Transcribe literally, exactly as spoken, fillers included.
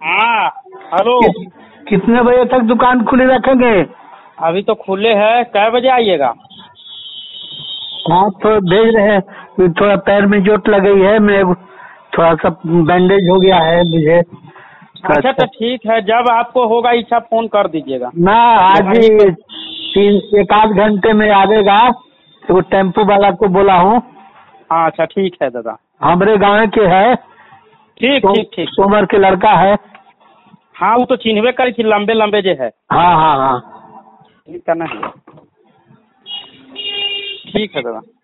हाँ हेलो। कि, कितने बजे तक दुकान खुली रखेंगे? अभी तो खुले है, कै बजे आइएगा? हाँ तो भेज रहे हैं, थोड़ा पैर में चोट लग गई है, मैं थोड़ा सा बैंडेज हो गया है मुझे। अच्छा तो ठीक है, जब आपको होगा इच्छा फोन कर दीजिएगा ना आज ही तीन एक आध घंटे में आवेगा, तो टेम्पो वाला को बोला हूँ। हाँ अच्छा ठीक है दादा। हमारे गाँव के है, ठीक ठीक ठीक। सोमर के लड़का है। हाँ वो तो चिन्हबे करी थी, लंबे लंबे जे है। हाँ हाँ हाँ ठीक है ना, ठीक है दादा।